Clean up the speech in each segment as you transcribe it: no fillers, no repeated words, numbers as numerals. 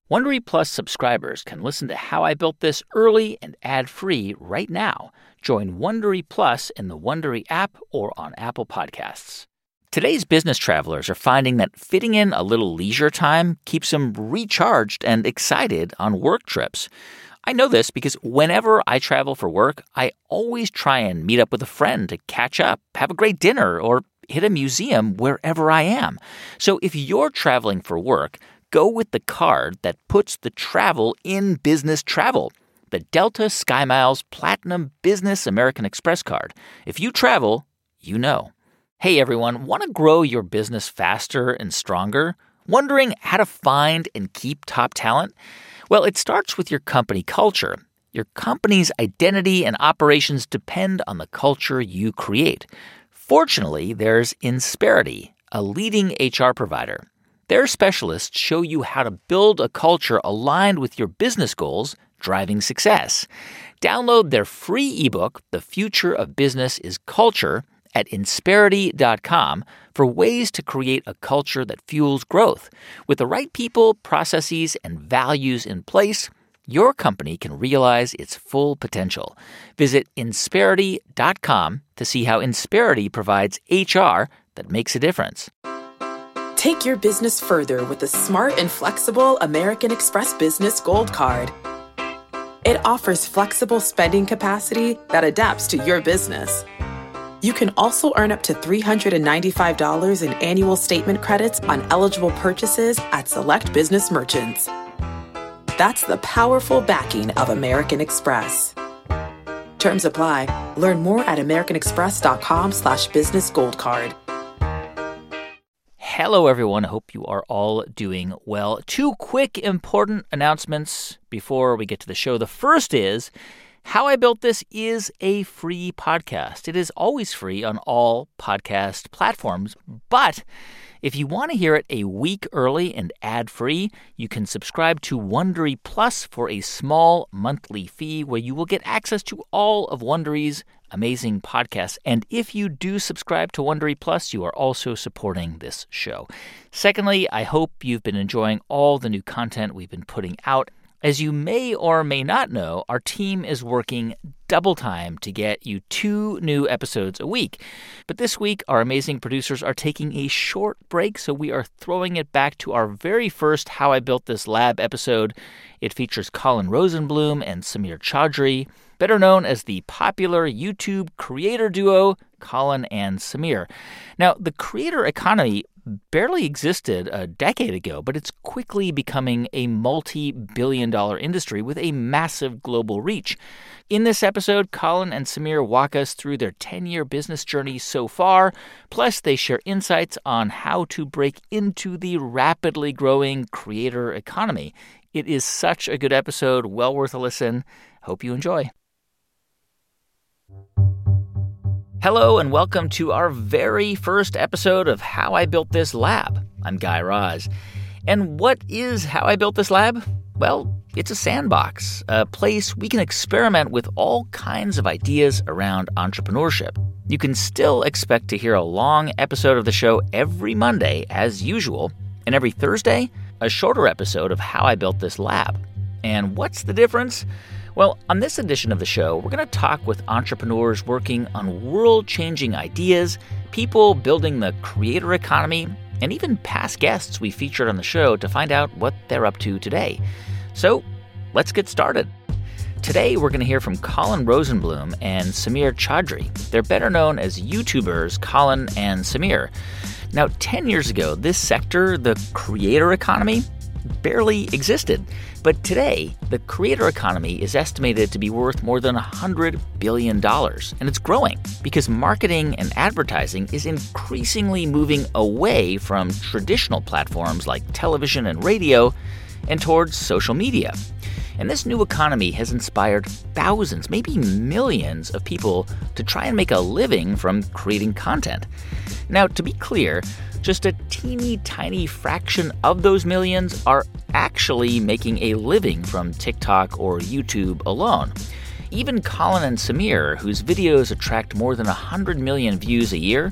Wondery Plus subscribers can listen to How I Built This early and ad-free right now. Join Wondery Plus in the Wondery app or on Apple Podcasts. Today's business travelers are finding that fitting in a little leisure time keeps them recharged and excited on work trips. I know this because whenever I travel for work, I always try and meet up with a friend to catch up, have a great dinner, or hit a museum wherever I am. So if you're traveling for work, go with the card that puts the travel in business travel. The Delta SkyMiles Platinum Business American Express card. If you travel, you know. Hey everyone, want to grow your business faster and stronger? Wondering how to find and keep top talent? Well, it starts with your company culture. Your company's identity and operations depend on the culture you create. Fortunately, there's Insperity, a leading HR provider. Their specialists show you how to build a culture aligned with your business goals, driving success. Download their free ebook, The Future of Business is Culture, at Insperity.com for ways to create a culture that fuels growth. With the right people, processes, and values in place, your company can realize its full potential. Visit Insperity.com to see how Insperity provides HR that makes a difference. Take your business further with the smart and flexible American Express Business Gold Card. It offers flexible spending capacity that adapts to your business. You can also earn up to $395 in annual statement credits on eligible purchases at select business merchants. That's the powerful backing of American Express. Terms apply. Learn more at americanexpress.com/businessgoldcard. Hello, everyone. Hope you are all doing well. Two quick, important announcements before we get to the show. The first is How I Built This is a free podcast. It is always free on all podcast platforms, but if you want to hear it a week early and ad-free, you can subscribe to Wondery Plus for a small monthly fee where you will get access to all of Wondery's amazing podcasts. And if you do subscribe to Wondery Plus, you are also supporting this show. Secondly, I hope you've been enjoying all the new content we've been putting out. As you may or may not know, our team is working double time to get you 2 new episodes a week. But this week, our amazing producers are taking a short break, so we are throwing it back to our very first How I Built This Lab episode. It features Colin Rosenblum and Samir Chaudhry, better known as the popular YouTube creator duo Colin and Samir. Now, the creator economy barely existed a decade ago, but it's quickly becoming a multi-billion-dollar industry with a massive global reach. In this episode, Colin and Samir walk us through their 10-year business journey so far, plus they share insights on how to break into the rapidly growing creator economy. It is such a good episode, well worth a listen. Hope you enjoy. Hello and welcome to our very first episode of How I Built This Lab. I'm Guy Raz. And what is How I Built This Lab? Well, it's a sandbox, a place we can experiment with all kinds of ideas around entrepreneurship. You can still expect to hear a long episode of the show every Monday, as usual, and every Thursday, a shorter episode of How I Built This Lab. And what's the difference? Well, on this edition of the show, we're going to talk with entrepreneurs working on world-changing ideas, people building the creator economy, and even past guests we featured on the show to find out what they're up to today. So, let's get started. Today, we're going to hear from Colin Rosenblum and Samir Chaudhry. They're better known as YouTubers Colin and Samir. Now, 10 years ago, this sector, the creator economy, barely existed. But today, the creator economy is estimated to be worth more than $100 billion. And it's growing because marketing and advertising is increasingly moving away from traditional platforms like television and radio and towards social media. And this new economy has inspired thousands, maybe millions of people to try and make a living from creating content. Now, to be clear, just a teeny tiny fraction of those millions are actually making a living from TikTok or YouTube alone. Even Colin and Samir, whose videos attract more than 100 million views a year,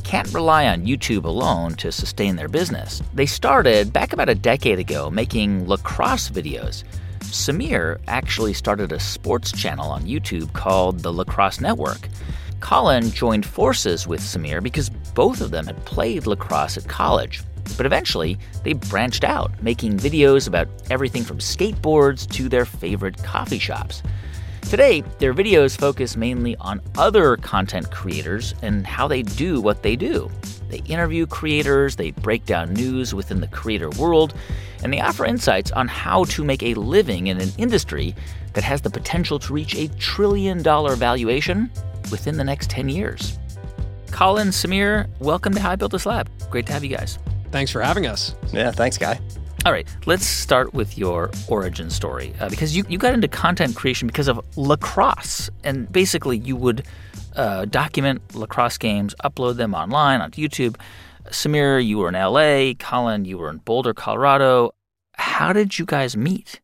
can't rely on YouTube alone to sustain their business. They started back about a decade ago making lacrosse videos. Samir actually started a sports channel on YouTube called the Lacrosse Network. Colin joined forces with Samir because both of them had played lacrosse at college. But eventually, they branched out, making videos about everything from skateboards to their favorite coffee shops. Today, their videos focus mainly on other content creators and how they do what they do. They interview creators, they break down news within the creator world, and they offer insights on how to make a living in an industry that has the potential to reach $1 trillion valuation within the next 10 years. Colin, Samir, welcome to How I Built This Lab. Great to have you guys. Thanks for having us. Yeah, thanks, Guy. All right, let's start with your origin story because you got into content creation because of lacrosse. And basically, you would document lacrosse games, upload them online onto YouTube. Samir, you were in L.A. Colin, you were in Boulder, Colorado. How did you guys meet?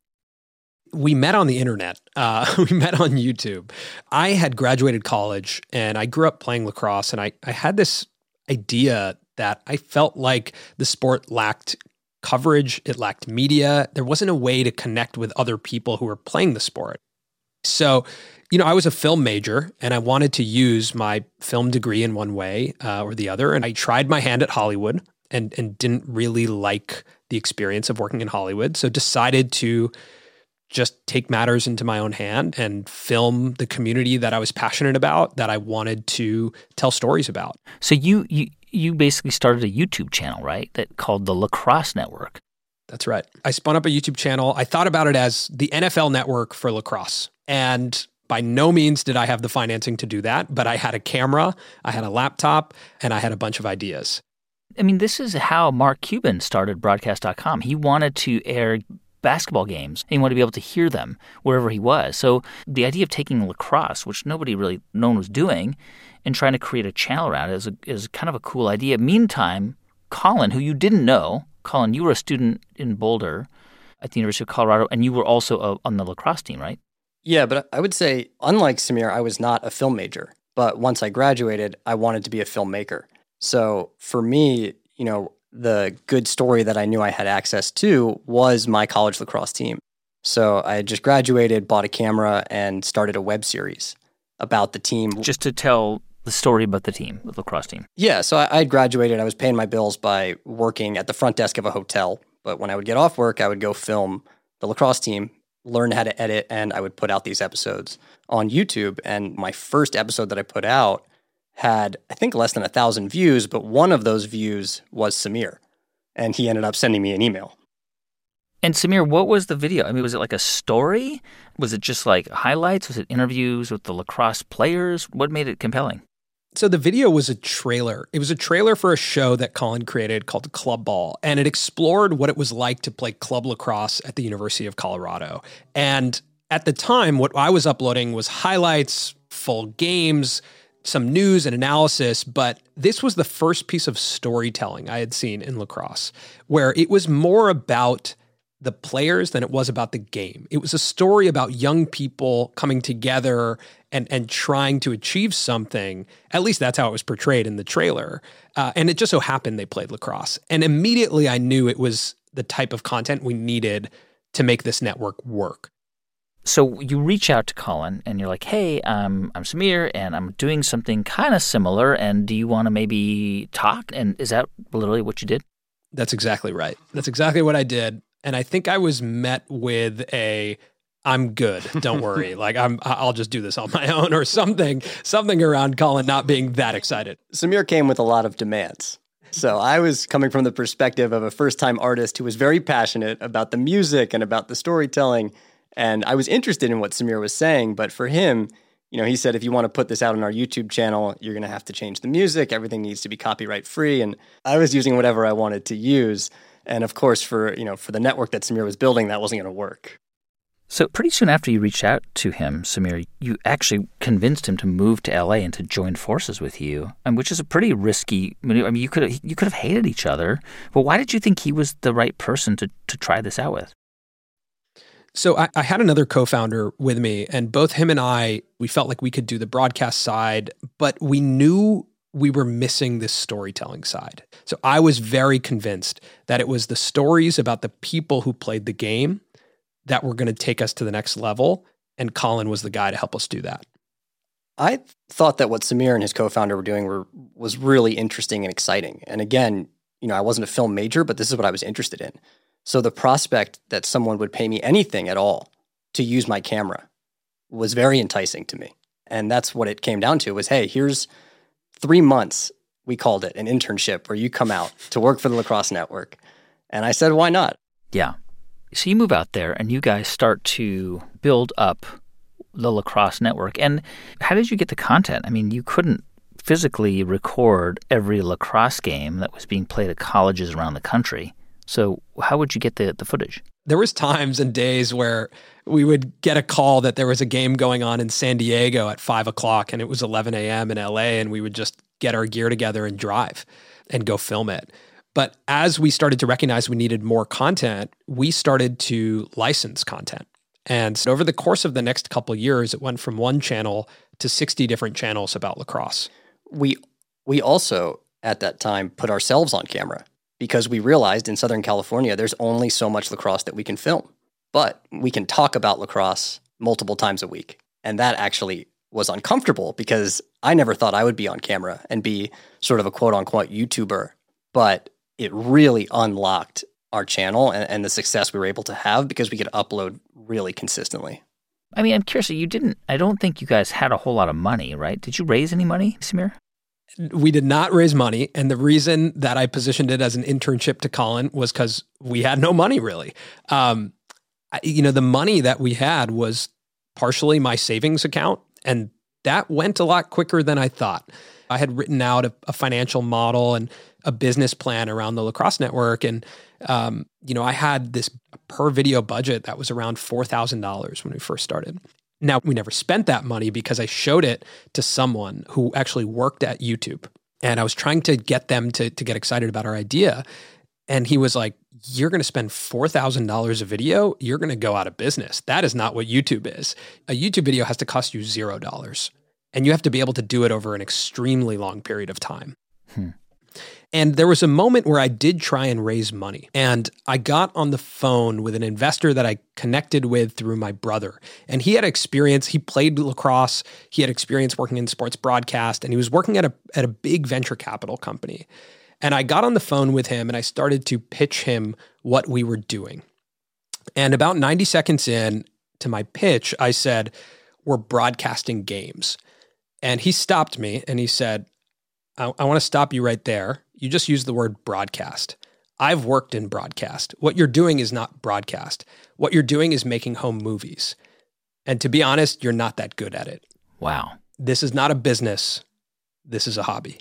We met on the internet. We met on YouTube. I had graduated college, and I grew up playing lacrosse, and I had this idea that I felt like the sport lacked coverage, it lacked media. There wasn't a way to connect with other people who were playing the sport. So, I was a film major and I wanted to use my film degree in one way or the other. And I tried my hand at Hollywood and didn't really like the experience of working in Hollywood. So decided to just take matters into my own hand and film the community that I was passionate about, that I wanted to tell stories about. So you basically started a YouTube channel, right, that called the Lacrosse Network. That's right. I spun up a YouTube channel. I thought about it as the NFL network for lacrosse. And by no means did I have the financing to do that, but I had a camera, I had a laptop, and I had a bunch of ideas. I mean, this is how Mark Cuban started Broadcast.com. He wanted to air basketball games, and he wanted to be able to hear them wherever he was. So the idea of taking lacrosse, which nobody really known was doing, and trying to create a channel around it is kind of a cool idea. Meantime, Colin, who you didn't know, Colin, you were a student in Boulder at the University of Colorado, and you were also on the lacrosse team, right? Yeah, but I would say, unlike Samir, I was not a film major. But once I graduated, I wanted to be a filmmaker. So for me, the good story that I knew I had access to was my college lacrosse team. So I had just graduated, bought a camera, and started a web series about the team. Just to tell the story about the team, the lacrosse team. Yeah, so I had graduated. I was paying my bills by working at the front desk of a hotel. But when I would get off work, I would go film the lacrosse team, learn how to edit, and I would put out these episodes on YouTube. And my first episode that I put out had, I think, less than 1,000 views, but one of those views was Samir. And he ended up sending me an email. And Samir, what was the video? I mean, was it like a story? Was it just like highlights? Was it interviews with the lacrosse players? What made it compelling? So the video was a trailer. It was a trailer for a show that Colin created called Club Ball, and it explored what it was like to play club lacrosse at the University of Colorado. And at the time, what I was uploading was highlights, full games, some news and analysis, but this was the first piece of storytelling I had seen in lacrosse, where it was more about the players than it was about the game. It was a story about young people coming together and trying to achieve something. At least that's how it was portrayed in the trailer. And it just so happened they played lacrosse. And immediately I knew it was the type of content we needed to make this network work. So you reach out to Colin and you're like, hey, I'm Samir and I'm doing something kind of similar. And do you want to maybe talk? And is that literally what you did? That's exactly right. That's exactly what I did. And I think I was met with I'm good. Don't worry. Like I'll just do this on my own or something around Colin not being that excited. Samir came with a lot of demands. So I was coming from the perspective of a first-time artist who was very passionate about the music and about the storytelling. And I was interested in what Samir was saying. But for him, he said, if you want to put this out on our YouTube channel, you're going to have to change the music. Everything needs to be copyright free. And I was using whatever I wanted to use. And of course, for the network that Samir was building, that wasn't going to work. So pretty soon after you reached out to him, Samir, you actually convinced him to move to LA and to join forces with you, which is a pretty risky maneuver. I mean, you could have hated each other, but why did you think he was the right person to try this out with? So I had another co-founder with me, and both him and I, we felt like we could do the broadcast side, but we knew we were missing this storytelling side. So I was very convinced that it was the stories about the people who played the game that were going to take us to the next level, and Colin was the guy to help us do that. I thought that what Samir and his co-founder were doing was really interesting and exciting. And again, I wasn't a film major, but this is what I was interested in. So the prospect that someone would pay me anything at all to use my camera was very enticing to me. And that's what it came down to was, hey, here's 3 months, we called it, an internship where you come out to work for the Lacrosse Network. And I said, why not? Yeah. So you move out there and you guys start to build up the Lacrosse Network. And how did you get the content? I mean, you couldn't physically record every lacrosse game that was being played at colleges around the country. So how would you get the footage? There was times and days where we would get a call that there was a game going on in San Diego at 5 o'clock and it was 11 a.m. in LA, and we would just get our gear together and drive and go film it. But as we started to recognize we needed more content, we started to license content. And so over the course of the next couple of years, it went from one channel to 60 different channels about lacrosse. We also, at that time, put ourselves on camera because we realized in Southern California, there's only so much lacrosse that we can film. But we can talk about lacrosse multiple times a week. And that actually was uncomfortable because I never thought I would be on camera and be sort of a quote-unquote YouTuber. But it really unlocked our channel and the success we were able to have because we could upload really consistently. I mean, I'm curious, I don't think you guys had a whole lot of money, right? Did you raise any money, Samir? We did not raise money. And the reason that I positioned it as an internship to Colin was because we had no money really. The money that we had was partially my savings account, and that went a lot quicker than I thought. I had written out a financial model and a business plan around the Lacrosse Network. And, I had this per video budget that was around $4,000 when we first started. Now, we never spent that money because I showed it to someone who actually worked at YouTube. And I was trying to get them to get excited about our idea. And he was like, you're going to spend $4,000 a video, you're going to go out of business. That is not what YouTube is. A YouTube video has to cost you $0. And you have to be able to do it over an extremely long period of time. And there was a moment where I did try and raise money. And I got on the phone with an investor that I connected with through my brother. And he had experience, he played lacrosse, he had experience working in sports broadcast, and he was working at a big venture capital company. And I got on the phone with him and I started to pitch him what we were doing. And about 90 seconds in to my pitch, I said, we're broadcasting games. And he stopped me and he said, I want to stop you right there. You just used the word broadcast. I've worked in broadcast. What you're doing is not broadcast. What you're doing is making home movies. And to be honest, you're not that good at it. Wow. This is not a business. This is a hobby.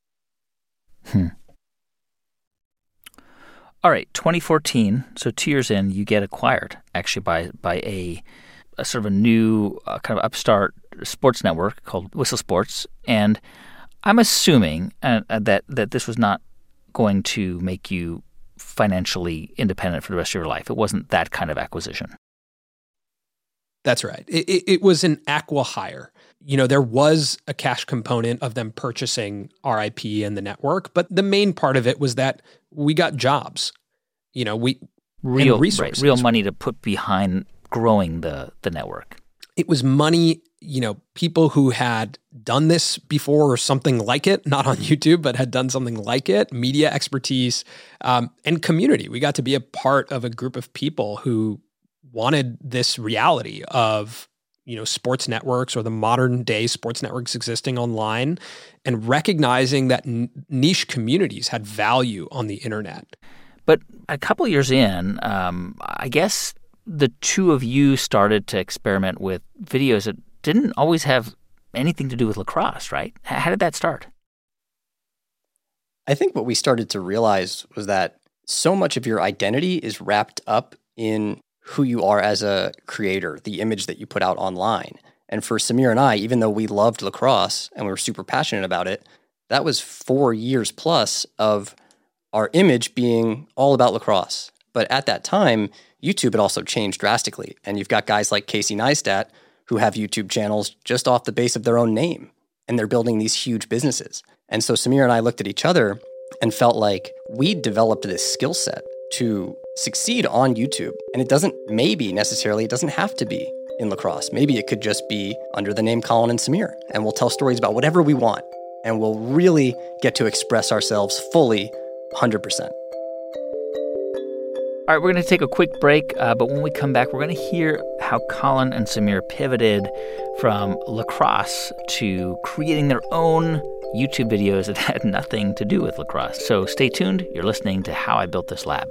All right, 2014, so 2 years in, you get acquired actually by a sort of a new kind of upstart sports network called Whistle Sports. And I'm assuming that this was not going to make you financially independent for the rest of your life. It wasn't that kind of acquisition. That's right. It was an acqui-hire. There was a cash component of them purchasing our IP and the network, but the main part of it was that we got jobs. Real resources. Real money to put behind growing the network. It was money, people who had done this before or something like it, not on YouTube, but had done something like it, media expertise, and community. We got to be a part of a group of people who wanted this reality of, sports networks or the modern day sports networks existing online and recognizing that niche communities had value on the internet. But a couple years in, I guess the two of you started to experiment with videos that didn't always have anything to do with lacrosse, right? How did that start? I think what we started to realize was that so much of your identity is wrapped up in who you are as a creator, the image that you put out online. And for Samir and I, even though we loved lacrosse and we were super passionate about it, that was 4 years plus of our image being all about lacrosse. But at that time, YouTube had also changed drastically. And you've got guys like Casey Neistat who have YouTube channels just off the base of their own name. And they're building these huge businesses. And so Samir and I looked at each other and felt like we developed this skill set to succeed on YouTube. And it doesn't have to be in lacrosse. Maybe it could just be under the name Colin and Samir. And we'll tell stories about whatever we want. And we'll really get to express ourselves fully 100%. All right, we're going to take a quick break, but when we come back, we're going to hear how Colin and Samir pivoted from lacrosse to creating their own YouTube videos that had nothing to do with lacrosse. So stay tuned. You're listening to How I Built This Lab.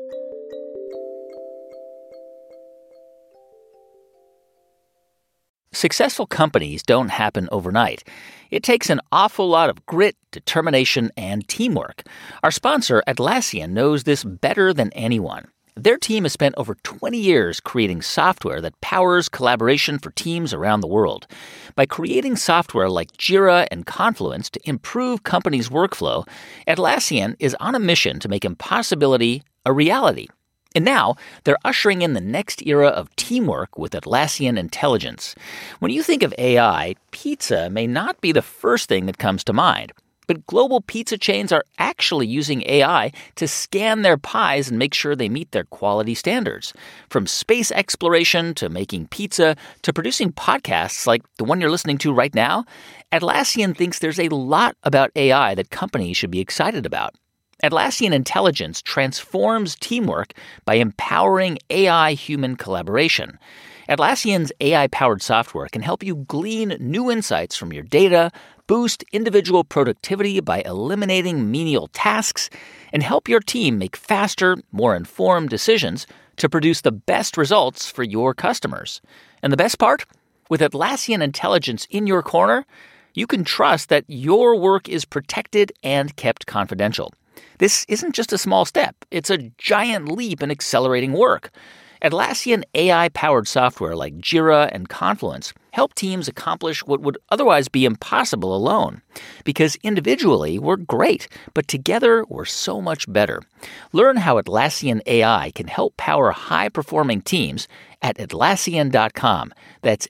Successful companies don't happen overnight. It takes an awful lot of grit, determination, and teamwork. Our sponsor, Atlassian, knows this better than anyone. Their team has spent over 20 years creating software that powers collaboration for teams around the world. By creating software like Jira and Confluence to improve companies' workflow, Atlassian is on a mission to make impossibility a reality. And now, they're ushering in the next era of teamwork with Atlassian Intelligence. When you think of AI, pizza may not be the first thing that comes to mind. But global pizza chains are actually using AI to scan their pies and make sure they meet their quality standards. From space exploration to making pizza to producing podcasts like the one you're listening to right now, Atlassian thinks there's a lot about AI that companies should be excited about. Atlassian Intelligence transforms teamwork by empowering AI-human collaboration. Atlassian's AI-powered software can help you glean new insights from your data, boost individual productivity by eliminating menial tasks, and help your team make faster, more informed decisions to produce the best results for your customers. And the best part? With Atlassian Intelligence in your corner, you can trust that your work is protected and kept confidential. This isn't just a small step. It's a giant leap in accelerating work. Atlassian AI-powered software like Jira and Confluence help teams accomplish what would otherwise be impossible alone. Because individually, we're great, but together, we're so much better. Learn how Atlassian AI can help power high-performing teams at Atlassian.com. That's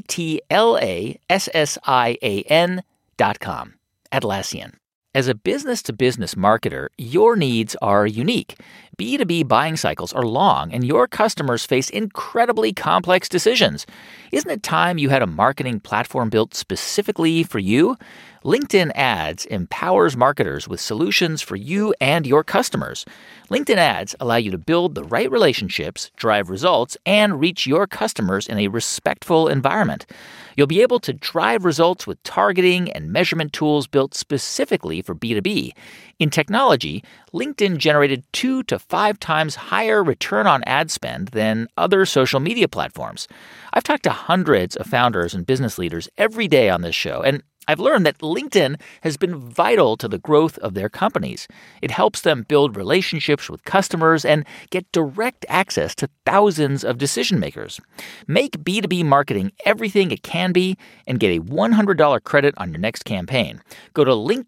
Atlassian.com. Atlassian. As a business-to-business marketer, your needs are unique. B2B buying cycles are long, and your customers face incredibly complex decisions. Isn't it time you had a marketing platform built specifically for you? LinkedIn Ads empowers marketers with solutions for you and your customers. LinkedIn Ads allow you to build the right relationships, drive results, and reach your customers in a respectful environment. You'll be able to drive results with targeting and measurement tools built specifically for B2B. In technology, LinkedIn generated 2 to 5 times higher return on ad spend than other social media platforms. I've talked to hundreds of founders and business leaders every day on this show, and I've learned that LinkedIn has been vital to the growth of their companies. It helps them build relationships with customers and get direct access to thousands of decision makers. Make B2B marketing everything it can be and get a $100 credit on your next campaign. Go to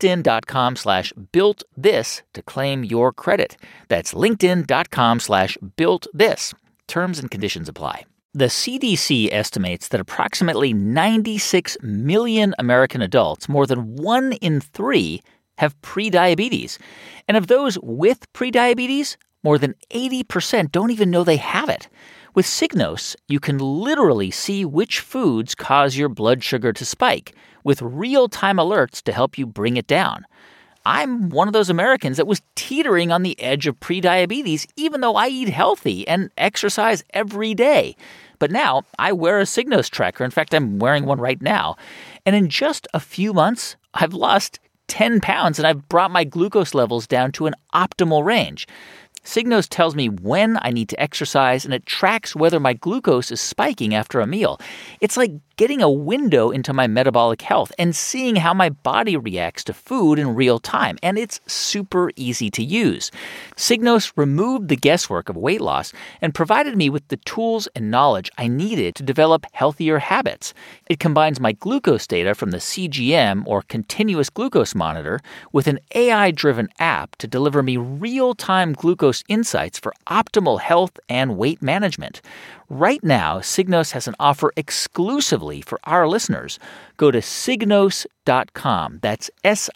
linkedin.com/builtthis to claim your credit. That's linkedin.com/builtthis. Terms and conditions apply. The CDC estimates that approximately 96 million American adults, more than 1 in 3, have prediabetes. And of those with prediabetes, more than 80% don't even know they have it. With Signos, you can literally see which foods cause your blood sugar to spike, with real-time alerts to help you bring it down. I'm one of those Americans that was teetering on the edge of prediabetes, even though I eat healthy and exercise every day. But now I wear a Signos tracker. In fact, I'm wearing one right now. And in just a few months, I've lost 10 pounds and I've brought my glucose levels down to an optimal range. Signos tells me when I need to exercise, and it tracks whether my glucose is spiking after a meal. It's like getting a window into my metabolic health and seeing how my body reacts to food in real time, and it's super easy to use. Signos removed the guesswork of weight loss and provided me with the tools and knowledge I needed to develop healthier habits. It combines my glucose data from the CGM, or continuous glucose monitor, with an AI-driven app to deliver me real-time glucose Signos insights for optimal health and weight management. Right now, Signos has an offer exclusively for our listeners. Go to Signos.com. That's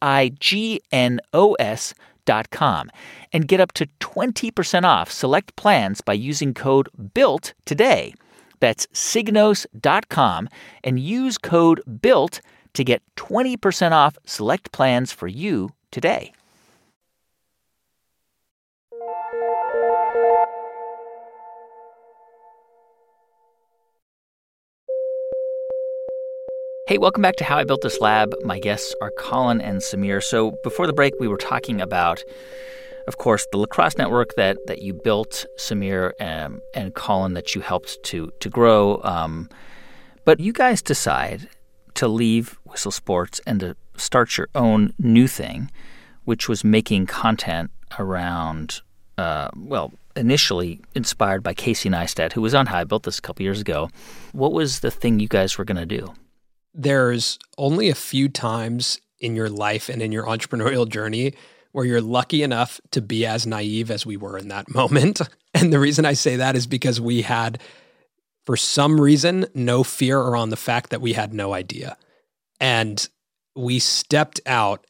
Signos.com. And get up to 20% off select plans by using code BUILT today. That's Signos.com and use code BUILT to get 20% off select plans for you today. Hey, welcome back to How I Built This Lab. My guests are Colin and Samir. So before the break, we were talking about, of course, the Lacrosse Network that you built, Samir, and Colin, that you helped to grow. But you guys decide to leave Whistle Sports and to start your own new thing, which was making content around, initially inspired by Casey Neistat, who was on How I Built This a couple years ago. What was the thing you guys were going to do? There's only a few times in your life and in your entrepreneurial journey where you're lucky enough to be as naive as we were in that moment. And the reason I say that is because we had, for some reason, no fear around the fact that we had no idea. And we stepped out.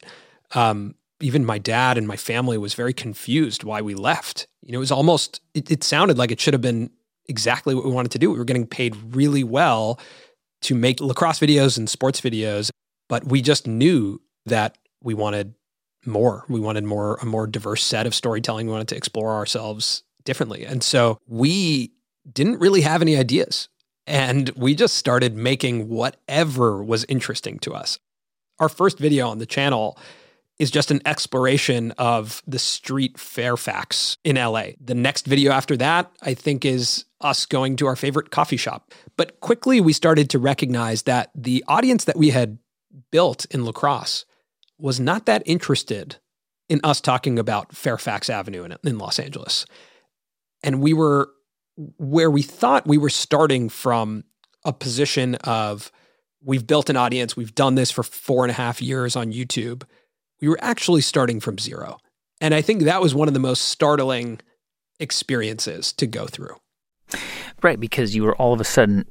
Even my dad and my family was very confused why we left. It was almost, it sounded like it should have been exactly what we wanted to do. We were getting paid really well to make lacrosse videos and sports videos, but we just knew that we wanted more. We wanted a more diverse set of storytelling. We wanted to explore ourselves differently. And so we didn't really have any ideas. And we just started making whatever was interesting to us. Our first video on the channel is just an exploration of the street Fairfax in LA. The next video after that, I think, is us going to our favorite coffee shop. But quickly we started to recognize that the audience that we had built in lacrosse was not that interested in us talking about Fairfax Avenue in Los Angeles. And we were where we thought we were starting from a position of, we've built an audience, we've done this for 4.5 years on YouTube. We were actually starting from zero. And I think that was one of the most startling experiences to go through. Right, because you were all of a sudden,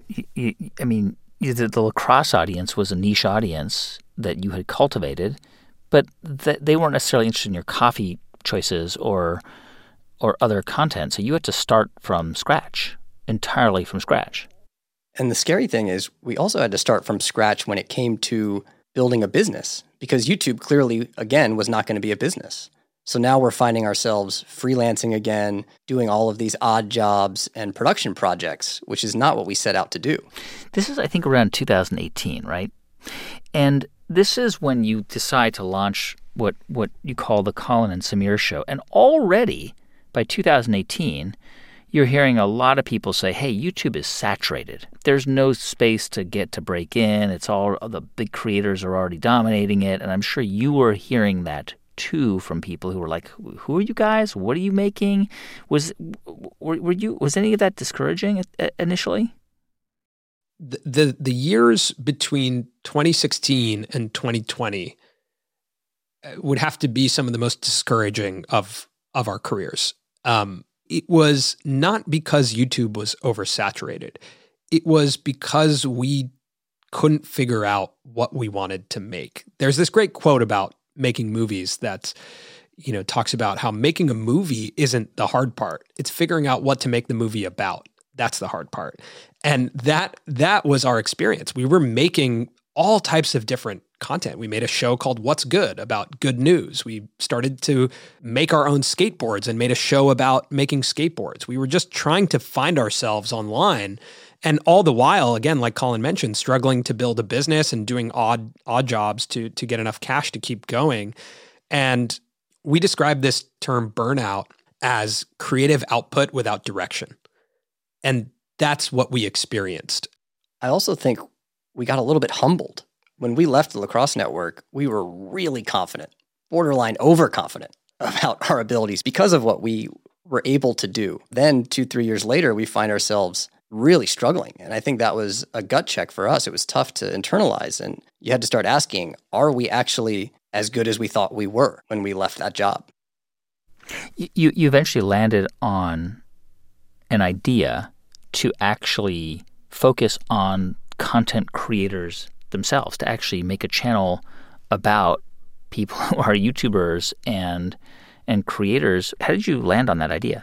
the lacrosse audience was a niche audience that you had cultivated, but they weren't necessarily interested in your coffee choices or other content. So you had to start from scratch, entirely from scratch. And the scary thing is we also had to start from scratch when it came to building a business, because YouTube clearly, again, was not going to be a business. So now we're finding ourselves freelancing again, doing all of these odd jobs and production projects, which is not what we set out to do. This is, I think, around 2018, right? And this is when you decide to launch what you call the Colin and Samir Show. And already by 2018, you're hearing a lot of people say, hey, YouTube is saturated. There's no space to break in. It's all the big creators are already dominating it. And I'm sure you were hearing that too from people who were like, who are you guys? What are you making? Was any of that discouraging initially? The years between 2016 and 2020 would have to be some of the most discouraging of our careers. It was not because YouTube was oversaturated. It was because we couldn't figure out what we wanted to make. There's this great quote about making movies that, talks about how making a movie isn't the hard part. It's figuring out what to make the movie about. That's the hard part. And that was our experience. We were making all types of different content. We made a show called What's Good about good news. We started to make our own skateboards and made a show about making skateboards. We were just trying to find ourselves online. And all the while, again, like Colin mentioned, struggling to build a business and doing odd jobs to get enough cash to keep going. And we describe this term burnout as creative output without direction. And that's what we experienced. I also think we got a little bit humbled. When we left the Lacrosse Network, we were really confident, borderline overconfident about our abilities because of what we were able to do. Then 2-3 years later, we find ourselves really struggling. And I think that was a gut check for us. It was tough to internalize. And you had to start asking, are we actually as good as we thought we were when we left that job? You eventually landed on an idea to actually focus on content creators themselves, to actually make a channel about people who are YouTubers and creators. How did you land on that idea?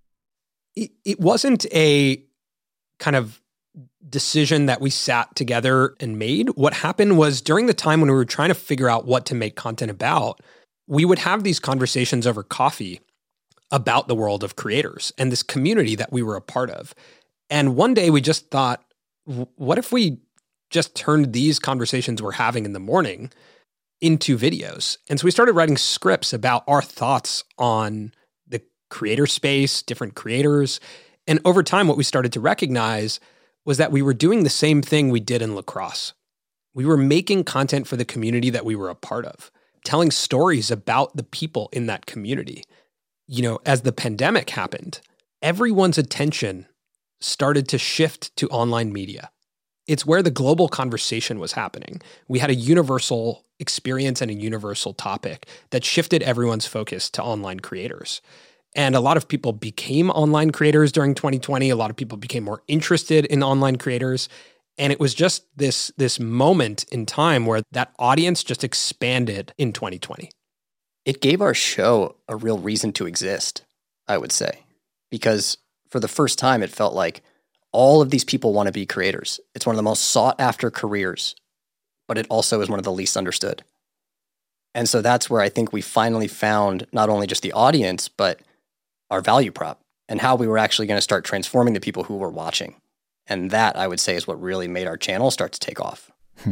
It wasn't a kind of decision that we sat together and made. What happened was during the time when we were trying to figure out what to make content about, we would have these conversations over coffee about the world of creators and this community that we were a part of. And one day we just thought, what if we just turned these conversations we're having in the morning into videos? And so we started writing scripts about our thoughts on the creator space, different creators. And over time, what we started to recognize was that we were doing the same thing we did in lacrosse. We were making content for the community that we were a part of, telling stories about the people in that community. You know, as the pandemic happened, everyone's attention started to shift to online media. It's where the global conversation was happening. We had a universal experience and a universal topic that shifted everyone's focus to online creators. And a lot of people became online creators during 2020. A lot of people became more interested in online creators. And it was just this moment in time where that audience just expanded in 2020. It gave our show a real reason to exist, I would say, because for the first time, it felt like all of these people want to be creators. It's one of the most sought after careers, but it also is one of the least understood. And so that's where I think we finally found not only just the audience, but our value prop and how we were actually going to start transforming the people who were watching. And that, I would say, is what really made our channel start to take off.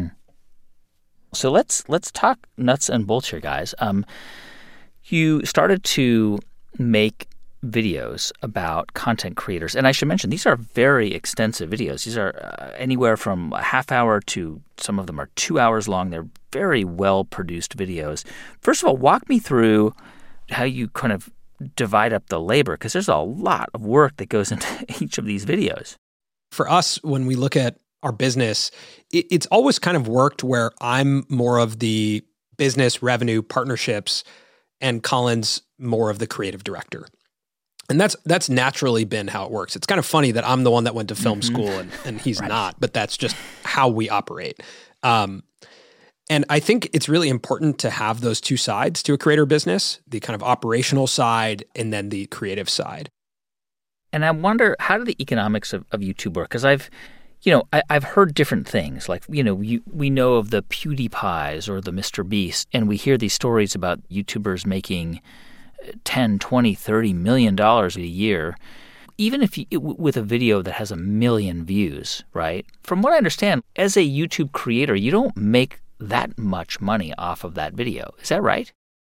So let's talk nuts and bolts here, guys. You started to make videos about content creators. And I should mention, these are very extensive videos. These are anywhere from a half hour to some of them are 2 hours long. They're very well-produced videos. First of all, walk me through how you kind of divide up the labor, because there's a lot of work that goes into each of these videos. For us, when we look at our business, it's always kind of worked where I'm more of the business, revenue, partnerships, and Colin's more of the creative director. And that's naturally been how it works. It's kind of funny that I'm the one that went to film school and he's Right. not, but that's just how we operate. And I think it's really important to have those two sides to a creator business, the kind of operational side and then the creative side. And I wonder, how do the economics of YouTube work? Because I've heard different things. Like, we know of the PewDiePies or the Mr. Beast, and we hear these stories about YouTubers making $10, $20, $30 million a year, even if with a video that has 1 million views, right? From what I understand, as a YouTube creator, you don't make that much money off of that video. Is that right?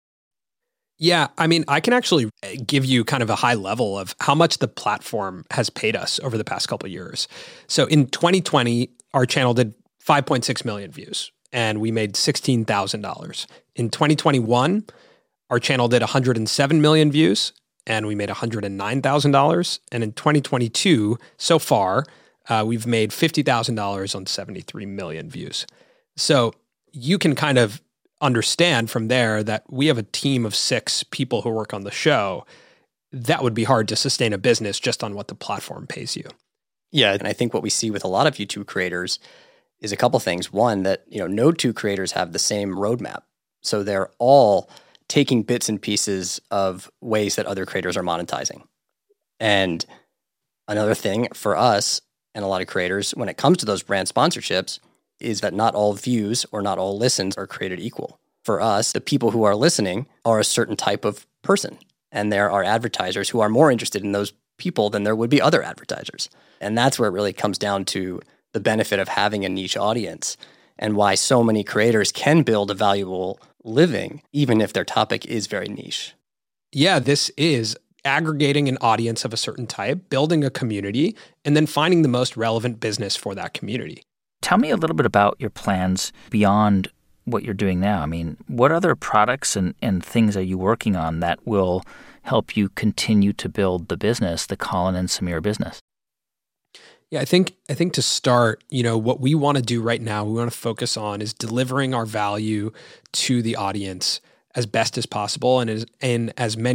Yeah, I mean, I can actually give you kind of a high level of how much the platform has paid us over the past couple of years. So in 2020, our channel did 5.6 million views, and we made $16,000. In 2021, our channel did 107 million views, and we made $109,000. And in 2022, so far, we've made $50,000 on 73 million views. So you can kind of understand from there that we have a team of 6 people who work on the show. That would be hard to sustain a business just on what the platform pays you. Yeah, and I think what we see with a lot of YouTube creators is a couple things. One, that no two creators have the same roadmap. So they're all taking bits and pieces of ways that other creators are monetizing. And another thing for us and a lot of creators when it comes to those brand sponsorships is that not all views or not all listens are created equal. For us, the people who are listening are a certain type of person, and there are advertisers who are more interested in those people than there would be other advertisers. And that's where it really comes down to the benefit of having a niche audience and why so many creators can build a valuable living, even if their topic is very niche. Yeah, this is aggregating an audience of a certain type, building a community, and then finding the most relevant business for that community. Tell me a little bit about your plans beyond what you're doing now. I mean, what other products and things are you working on that will help you continue to build the business, the Colin and Samir business? Yeah, I think to start, what we want to do right now, we want to focus on is delivering our value to the audience as best as possible and in as many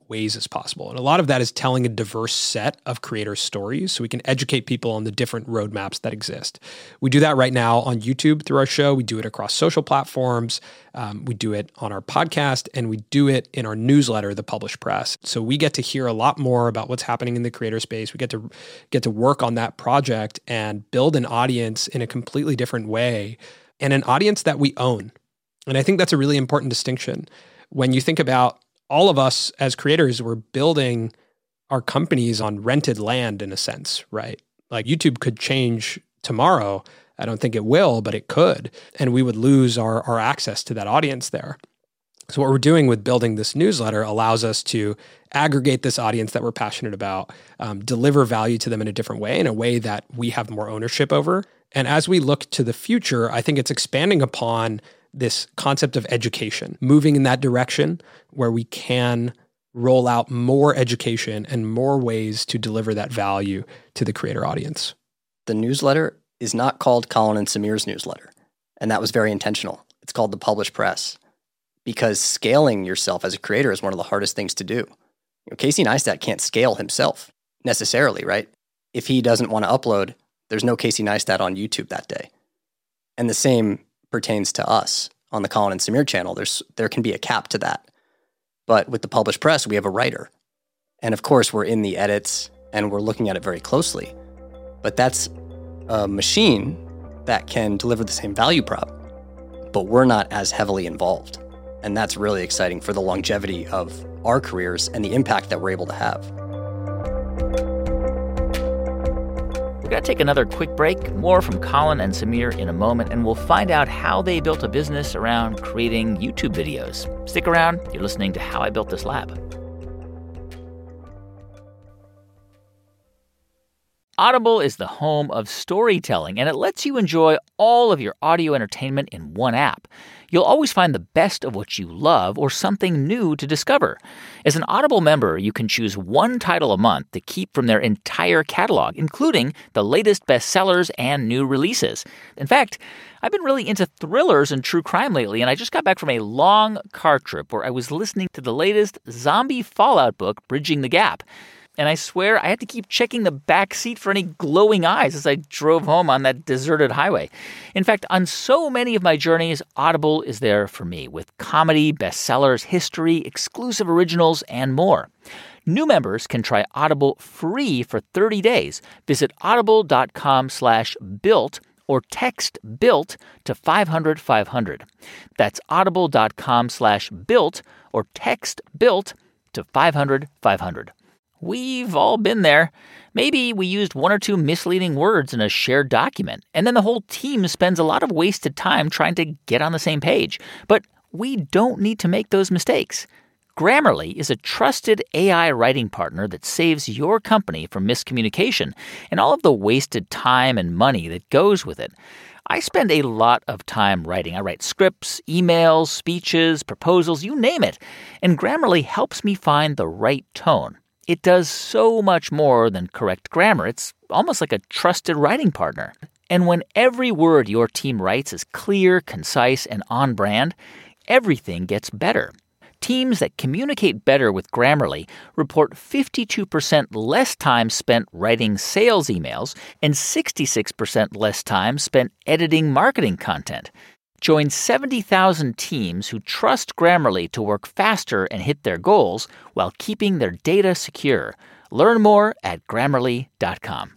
ways as possible. And a lot of that is telling a diverse set of creator stories so we can educate people on the different roadmaps that exist. We do that right now on YouTube through our show. We do it across social platforms. We do it on our podcast, and we do it in our newsletter, The Published Press. So we get to hear a lot more about what's happening in the creator space. We get to work on that project and build an audience in a completely different way, and an audience that we own. And I think that's a really important distinction. When you think about all of us as creators, we're building our companies on rented land in a sense, right? Like YouTube could change tomorrow. I don't think it will, but it could. And we would lose our access to that audience there. So what we're doing with building this newsletter allows us to aggregate this audience that we're passionate about, deliver value to them in a different way, in a way that we have more ownership over. And as we look to the future, I think it's expanding upon this concept of education, moving in that direction where we can roll out more education and more ways to deliver that value to the creator audience. The newsletter is not called Colin and Sameer's newsletter, and that was very intentional. It's called The Published Press, because scaling yourself as a creator is one of the hardest things to do. You know, Casey Neistat can't scale himself necessarily, right? If he doesn't want to upload, there's no Casey Neistat on YouTube that day. And the same pertains to us on the Colin and Sameer channel. There can be a cap to that. But with The Published Press, we have a writer. And of course, we're in the edits and we're looking at it very closely. But that's a machine that can deliver the same value prop, but we're not as heavily involved. And that's really exciting for the longevity of our careers and the impact that we're able to have. We're going to take another quick break. More from Colin and Sameer in a moment, and we'll find out how they built a business around creating YouTube videos. Stick around. You're listening to How I Built This Lab. Audible is the home of storytelling, and it lets you enjoy all of your audio entertainment in one app. You'll always find the best of what you love or something new to discover. As an Audible member, you can choose one title a month to keep from their entire catalog, including the latest bestsellers and new releases. In fact, I've been really into thrillers and true crime lately, and I just got back from a long car trip where I was listening to the latest zombie Fallout book, Bridging the Gap. And I swear I had to keep checking the back seat for any glowing eyes as I drove home on that deserted highway. In fact, on so many of my journeys, Audible is there for me with comedy, bestsellers, history, exclusive originals, and more. New members can try Audible free for 30 days. Visit audible.com/built or text BUILT to 500-500. That's audible.com/built or text BUILT to 500-500. We've all been there. Maybe we used one or two misleading words in a shared document, and then the whole team spends a lot of wasted time trying to get on the same page. But we don't need to make those mistakes. Grammarly is a trusted AI writing partner that saves your company from miscommunication and all of the wasted time and money that goes with it. I spend a lot of time writing. I write scripts, emails, speeches, proposals, you name it. And Grammarly helps me find the right tone. It does so much more than correct grammar. It's almost like a trusted writing partner. And when every word your team writes is clear, concise, and on brand, everything gets better. Teams that communicate better with Grammarly report 52% less time spent writing sales emails and 66% less time spent editing marketing content. Join 70,000 teams who trust Grammarly to work faster and hit their goals while keeping their data secure. Learn more at Grammarly.com.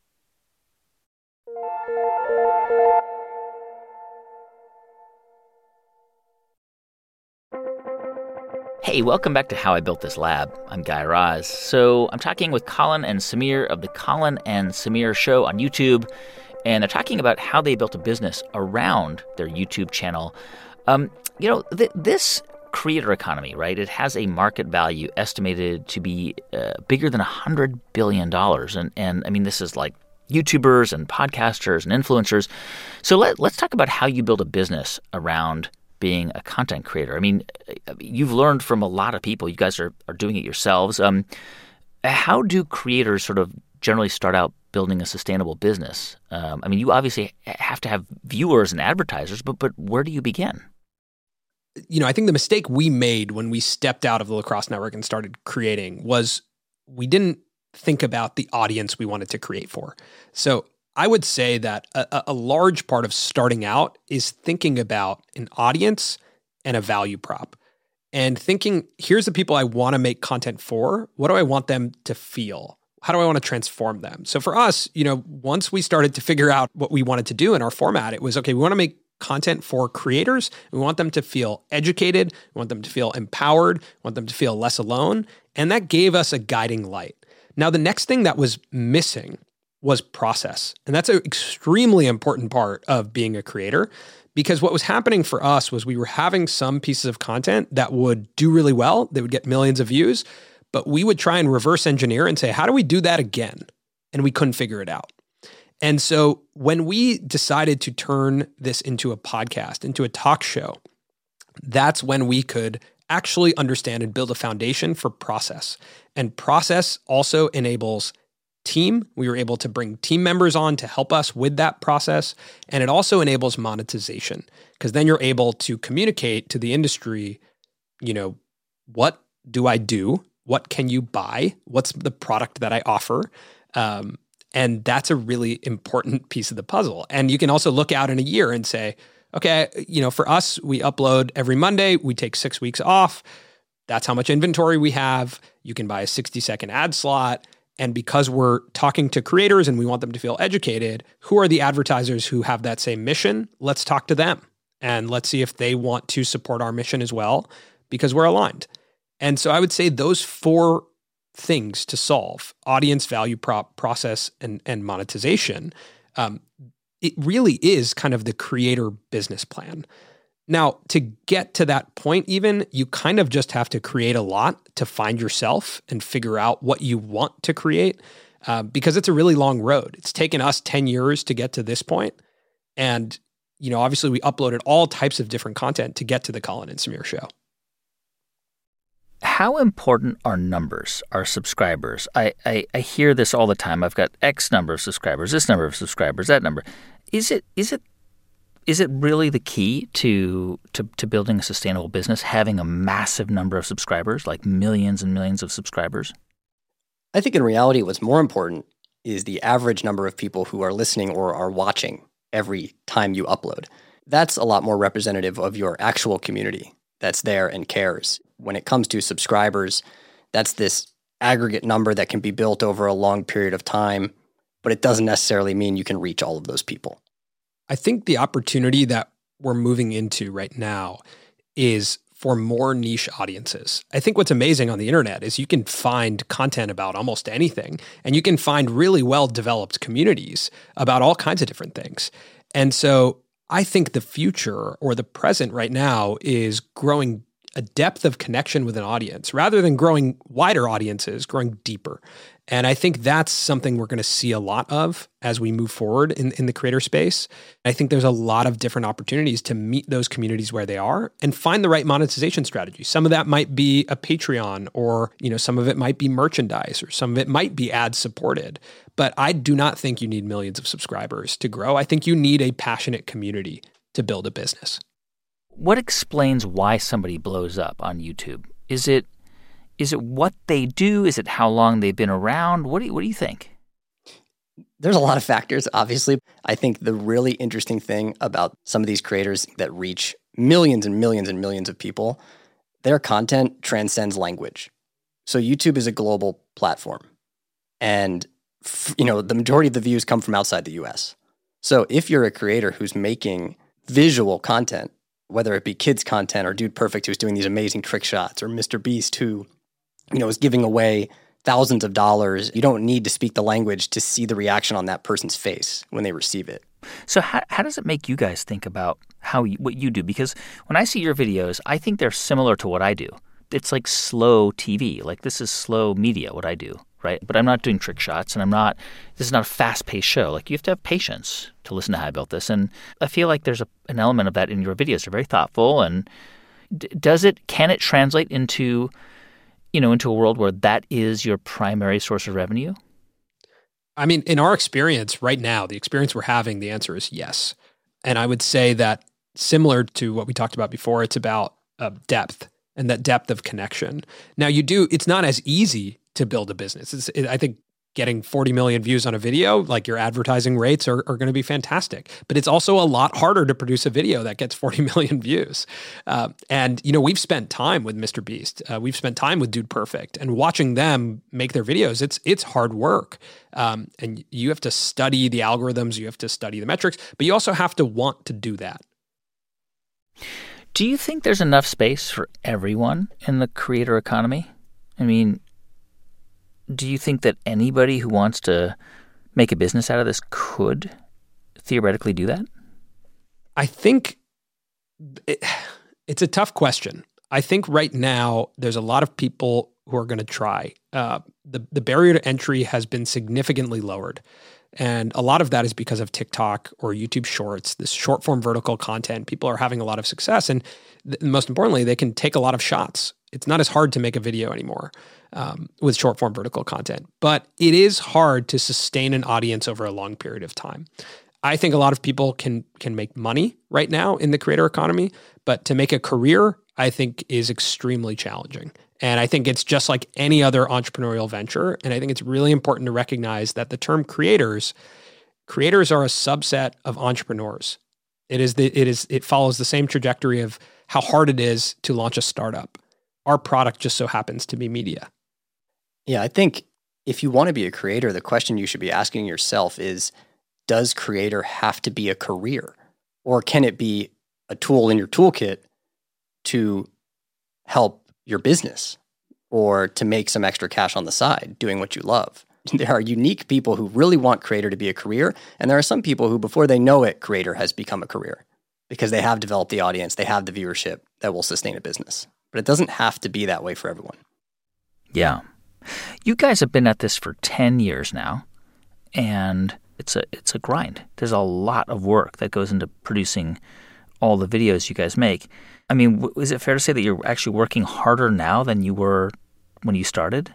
Hey, welcome back to How I Built This Lab. I'm Guy Raz. So I'm talking with Colin and Sameer of the Colin and Sameer Show on YouTube. And they're talking about how they built a business around their YouTube channel. This creator economy, right? It has a market value estimated to be bigger than $100 billion. And I mean, this is like YouTubers and podcasters and influencers. So let's talk about how you build a business around being a content creator. I mean, you've learned from a lot of people. You guys are doing it yourselves. How do creators sort of generally start out building a sustainable business? I mean, you obviously have to have viewers and advertisers, but where do you begin? I think the mistake we made when we stepped out of the Lacrosse Network and started creating was we didn't think about the audience we wanted to create for. So I would say that a large part of starting out is thinking about an audience and a value prop and thinking, here's the people I want to make content for. What do I want them to feel? How do I want to transform them? So for us, once we started to figure out what we wanted to do in our format, it was, okay, we want to make content for creators. We want them to feel educated. We want them to feel empowered. We want them to feel less alone. And that gave us a guiding light. Now, the next thing that was missing was process. And that's an extremely important part of being a creator, because what was happening for us was we were having some pieces of content that would do really well. They would get millions of views, but we would try and reverse engineer and say, how do we do that again? And we couldn't figure it out. And so when we decided to turn this into a podcast, into a talk show, that's when we could actually understand and build a foundation for process. And process also enables team. We were able to bring team members on to help us with that process. And it also enables monetization, because then you're able to communicate to the industry, what do I do? What can you buy? What's the product that I offer? And that's a really important piece of the puzzle. And you can also look out in a year and say, okay, for us, we upload every Monday. We take 6 weeks off. That's how much inventory we have. You can buy a 60-second ad slot. And because we're talking to creators and we want them to feel educated, who are the advertisers who have that same mission? Let's talk to them. And let's see if they want to support our mission as well, because we're aligned. And so I would say those 4 things to solve: audience, value prop, process, and monetization. It really is kind of the creator business plan. Now, to get to that point even, you kind of just have to create a lot to find yourself and figure out what you want to create, because it's a really long road. It's taken us 10 years to get to this point. And, obviously we uploaded all types of different content to get to the Colin and Samir show. How important are numbers, are subscribers? I hear this all the time. I've got X number of subscribers, this number of subscribers, that number. Is it really the key to building a sustainable business, having a massive number of subscribers, like millions and millions of subscribers? I think in reality, what's more important is the average number of people who are listening or are watching every time you upload. That's a lot more representative of your actual community that's there and cares. When it comes to subscribers, that's this aggregate number that can be built over a long period of time, but it doesn't necessarily mean you can reach all of those people. I think the opportunity that we're moving into right now is for more niche audiences. I think what's amazing on the internet is you can find content about almost anything, and you can find really well-developed communities about all kinds of different things. And so I think the future, or the present right now, is growing a depth of connection with an audience rather than growing wider audiences, growing deeper. And I think that's something we're going to see a lot of as we move forward in the creator space. I think there's a lot of different opportunities to meet those communities where they are and find the right monetization strategy. Some of that might be a Patreon, or some of it might be merchandise, or some of it might be ad supported. But I do not think you need millions of subscribers to grow. I think you need a passionate community to build a business. What explains why somebody blows up on YouTube? Is it what they do? Is it how long they've been around? What do you think? There's a lot of factors, obviously. I think the really interesting thing about some of these creators that reach millions and millions and millions of people, their content transcends language. So YouTube is a global platform. And, the majority of the views come from outside the US. So if you're a creator who's making visual content, whether it be kids content or Dude Perfect, who's doing these amazing trick shots, or Mr. Beast, who is giving away thousands of dollars, you don't need to speak the language to see the reaction on that person's face when they receive it. So how does it make you guys think about what you do? Because when I see your videos, I think they're similar to what I do. It's like slow TV. Like, this is slow media, what I do, right? But I'm not doing trick shots, and this is not a fast-paced show. Like, you have to have patience to listen to how I built this. And I feel like there's an element of that in your videos. They're very thoughtful. And can it translate into a world where that is your primary source of revenue? I mean, in our experience right now, the experience we're having, the answer is yes. And I would say that, similar to what we talked about before, it's about depth and that depth of connection. Now it's not as easy to build a business. I think getting 40 million views on a video, like your advertising rates are going to be fantastic. But it's also a lot harder to produce a video that gets 40 million views. And we've spent time with Mr. Beast. We've spent time with Dude Perfect, and watching them make their videos, it's hard work. And you have to study the algorithms, you have to study the metrics, but you also have to want to do that. Do you think there's enough space for everyone in the creator economy? I mean, do you think that anybody who wants to make a business out of this could theoretically do that? I think it's a tough question. I think right now there's a lot of people who are going to try. The barrier to entry has been significantly lowered. And a lot of that is because of TikTok or YouTube Shorts, this short form vertical content. People are having a lot of success. And most importantly, they can take a lot of shots. It's not as hard to make a video anymore with short form vertical content. But it is hard to sustain an audience over a long period of time. I think a lot of people can make money right now in the creator economy, but to make a career, I think is extremely challenging. And I think it's just like any other entrepreneurial venture. And I think it's really important to recognize that the term creators are a subset of entrepreneurs. It follows the same trajectory of how hard it is to launch a startup. Our product just so happens to be media. Yeah, I think if you want to be a creator, the question you should be asking yourself is, does creator have to be a career? Or can it be a tool in your toolkit to help your business or to make some extra cash on the side doing what you love? There are unique people who really want creator to be a career, and there are some people who, before they know it, creator has become a career because they have developed the audience, they have the viewership that will sustain a business. But it doesn't have to be that way for everyone. Yeah. You guys have been at this for 10 years now, and it's a grind. There's a lot of work that goes into producing all the videos you guys make. I mean, is it fair to say that you're actually working harder now than you were when you started?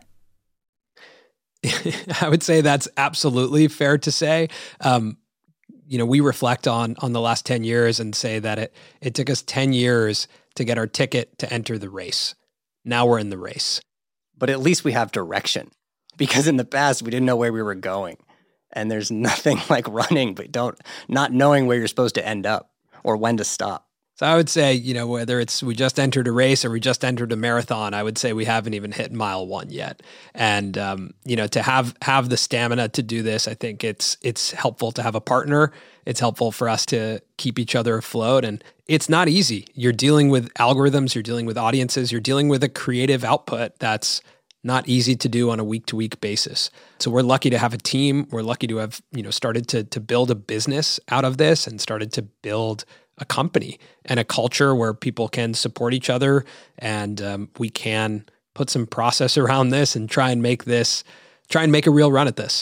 I would say that's absolutely fair to say. We reflect on the last 10 years and say that it took us 10 years to get our ticket to enter the race. Now we're in the race. But at least we have direction, because in the past we didn't know where we were going. And there's nothing like running, but not knowing where you're supposed to end up or when to stop. So I would say, whether it's we just entered a race or we just entered a marathon, I would say we haven't even hit mile 1 yet. And, to have the stamina to do this, I think it's helpful to have a partner. It's helpful for us to keep each other afloat. And it's not easy. You're dealing with algorithms, you're dealing with audiences, you're dealing with a creative output that's not easy to do on a week-to-week basis. So we're lucky to have a team. We're lucky to have, started to build a business out of this and started to build a company and a culture where people can support each other, and we can put some process around this and try and make a real run at this.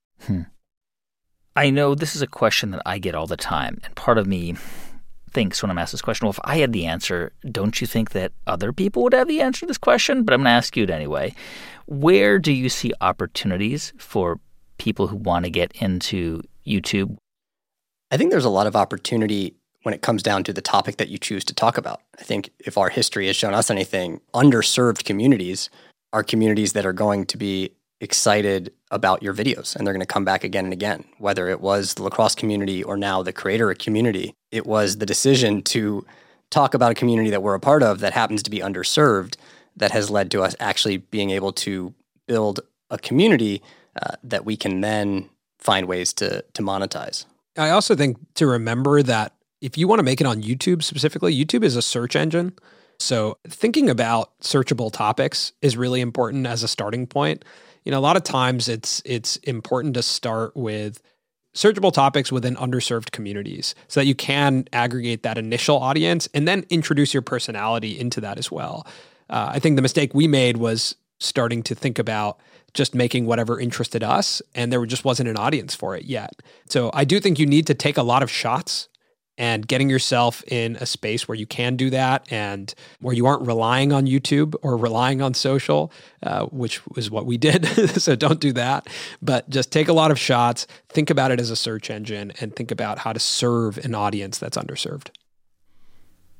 I know this is a question that I get all the time, and part of me thinks when I'm asked this question, well, if I had the answer, don't you think that other people would have the answer to this question? But I'm going to ask you it anyway. Where do you see opportunities for people who want to get into YouTube? I think there's a lot of opportunity when it comes down to the topic that you choose to talk about. I think if our history has shown us anything, underserved communities are communities that are going to be excited about your videos, and they're going to come back again and again. Whether it was the lacrosse community or now the creator community, it was the decision to talk about a community that we're a part of that happens to be underserved that has led to us actually being able to build a community that we can then find ways to monetize. I also think to remember that if you want to make it on YouTube specifically, YouTube is a search engine. So thinking about searchable topics is really important as a starting point. A lot of times it's important to start with searchable topics within underserved communities so that you can aggregate that initial audience and then introduce your personality into that as well. I think the mistake we made was starting to think about just making whatever interested us, and there just wasn't an audience for it yet. So I do think you need to take a lot of shots, and getting yourself in a space where you can do that and where you aren't relying on YouTube or relying on social, which is what we did. So don't do that, but just take a lot of shots, think about it as a search engine, and think about how to serve an audience that's underserved.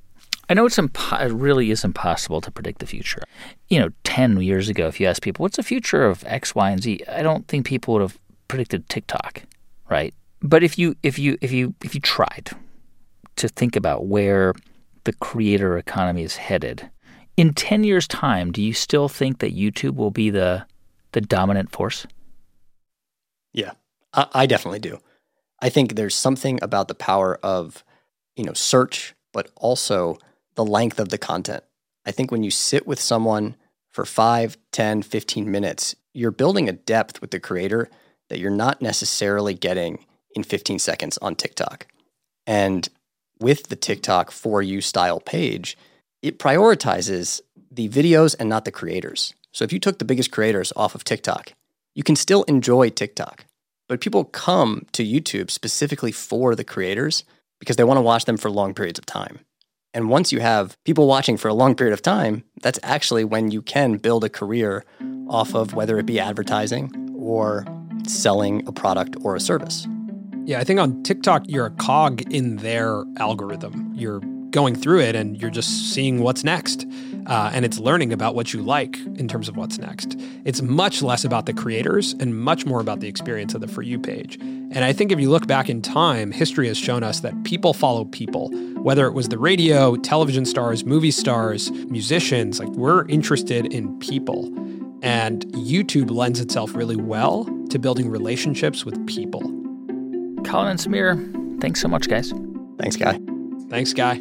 I know it really is impossible to predict the future. 10 years ago, if you asked people, what's the future of X, Y, and Z, I don't think people would have predicted TikTok, right? But if you tried to think about where the creator economy is headed, in 10 years' time, do you still think that YouTube will be the dominant force? Yeah, I definitely do. I think there's something about the power of, search, but also the length of the content. I think when you sit with someone for 5, 10, 15 minutes, you're building a depth with the creator that you're not necessarily getting in 15 seconds on TikTok. And with the TikTok For You style page, it prioritizes the videos and not the creators. So if you took the biggest creators off of TikTok, you can still enjoy TikTok. But people come to YouTube specifically for the creators because they want to watch them for long periods of time. And once you have people watching for a long period of time, that's actually when you can build a career off of whether it be advertising or selling a product or a service. Yeah, I think on TikTok, you're a cog in their algorithm. You're going through it and you're just seeing what's next. And it's learning about what you like in terms of what's next. It's much less about the creators and much more about the experience of the For You page. And I think if you look back in time, history has shown us that people follow people, whether it was the radio, television stars, movie stars, musicians, we're interested in people. And YouTube lends itself really well to building relationships with people. Colin and Samir, thanks so much, guys. Thanks, Guy. Thanks, Guy.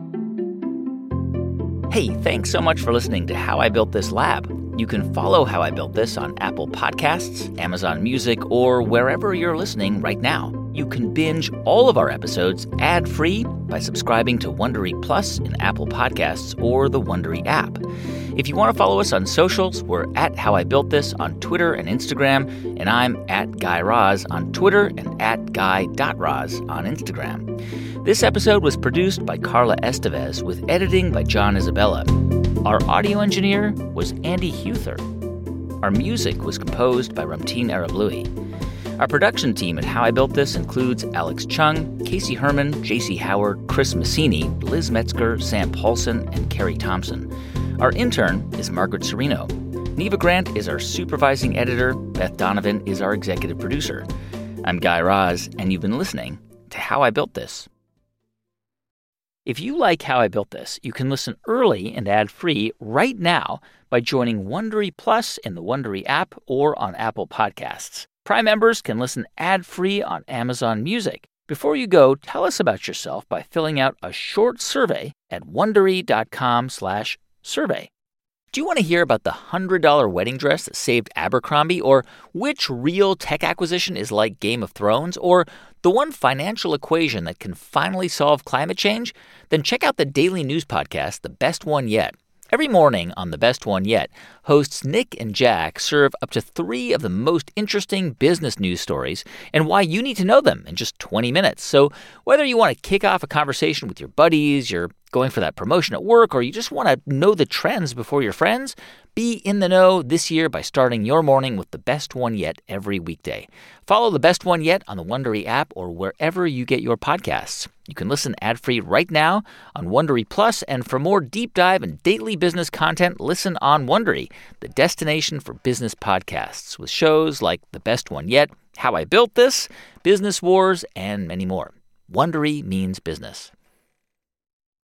Hey, thanks so much for listening to How I Built This Lab. You can follow How I Built This on Apple Podcasts, Amazon Music, or wherever you're listening right now. You can binge all of our episodes ad-free by subscribing to Wondery Plus in Apple Podcasts or the Wondery app. If you want to follow us on socials, we're at How I Built This on Twitter and Instagram, and I'm at Guy Raz on Twitter and at guy.raz on Instagram. This episode was produced by Carla Estevez with editing by John Isabella. Our audio engineer was Andy Huther. Our music was composed by Ramteen Arablouei. Our production team at How I Built This includes Alex Chung, Casey Herman, JC Howard, Chris Massini, Liz Metzger, Sam Paulson, and Carrie Thompson. Our intern is Margaret Serino. Neva Grant is our supervising editor. Beth Donovan is our executive producer. I'm Guy Raz, and you've been listening to How I Built This. If you like How I Built This, you can listen early and ad-free right now by joining Wondery Plus in the Wondery app or on Apple Podcasts. Prime members can listen ad-free on Amazon Music. Before you go, tell us about yourself by filling out a short survey at Wondery.com/survey. Do you want to hear about the $100 wedding dress that saved Abercrombie, or which real tech acquisition is like Game of Thrones, or the one financial equation that can finally solve climate change? Then check out the daily news podcast, The Best One Yet. Every morning on The Best One Yet, hosts Nick and Jack serve up to 3 of the most interesting business news stories and why you need to know them in just 20 minutes. So whether you want to kick off a conversation with your buddies, you're going for that promotion at work, or you just want to know the trends before your friends, be in the know this year by starting your morning with The Best One Yet every weekday. Follow The Best One Yet on the Wondery app or wherever you get your podcasts. You can listen ad-free right now on Wondery Plus, and for more deep dive and daily business content, listen on Wondery, the destination for business podcasts, with shows like The Best One Yet, How I Built This, Business Wars, and many more. Wondery means business.